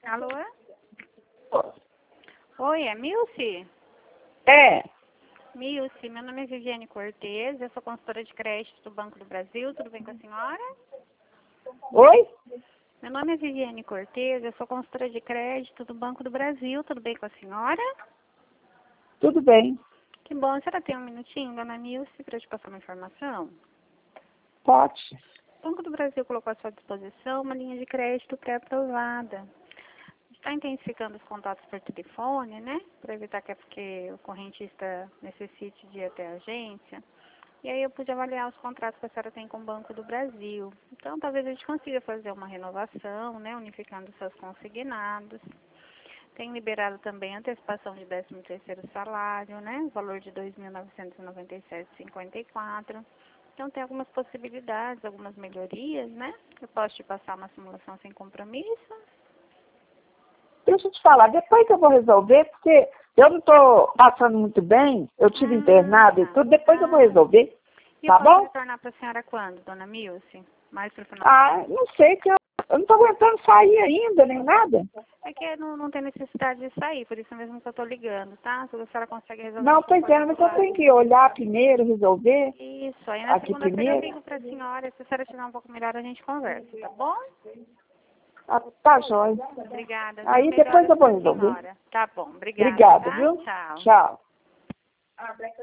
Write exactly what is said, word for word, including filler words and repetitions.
Alô? Oi, é Milce? É. Milce, meu nome é Viviane Cortez, eu sou consultora de crédito do Banco do Brasil, tudo bem com a senhora? Oi? Meu nome é Viviane Cortez, eu sou consultora de crédito do Banco do Brasil, tudo bem com a senhora? Tudo bem. Que bom, a senhora tem um minutinho, dona Milce, para eu te passar uma informação? Pode. O Banco do Brasil colocou à sua disposição uma linha de crédito pré-aprovada. Está intensificando os contatos por telefone, né? Para evitar que, que o correntista necessite de ir até a agência. E aí eu pude avaliar os contratos que a senhora tem com o Banco do Brasil. Então, talvez a gente consiga fazer uma renovação, né? Unificando os seus consignados. Tem liberado também a antecipação de décimo terceiro salário, né? O valor de dois mil novecentos e noventa e sete reais e cinquenta e quatro centavos. Então, tem algumas possibilidades, algumas melhorias, né? Eu posso te passar uma simulação sem compromisso. Deixa eu te falar, depois que eu vou resolver, porque eu não estou passando muito bem, eu tive Ah, internado e tudo, depois ah. eu vou resolver, E tá eu posso bom? retornar para a senhora quando, dona Milce? Mais para o final? Ah, não sei, que eu, eu não estou aguentando sair ainda, nem nada. É que não, não tem necessidade de sair, por isso mesmo que eu estou ligando, tá? Se a senhora consegue resolver... Não, no seu pois é, mas eu particular. tenho que olhar primeiro, resolver Isso, aí na aqui segunda-feira eu primeiro. ligo para a senhora, se a senhora estiver um pouco melhor a gente conversa, tá bom? Ah, tá jóia. Obrigada, viu? Aí depois Melhoras eu vou para a resolver. senhora. Tá bom, obrigada, Obrigada, tá? viu? Tchau. Tchau.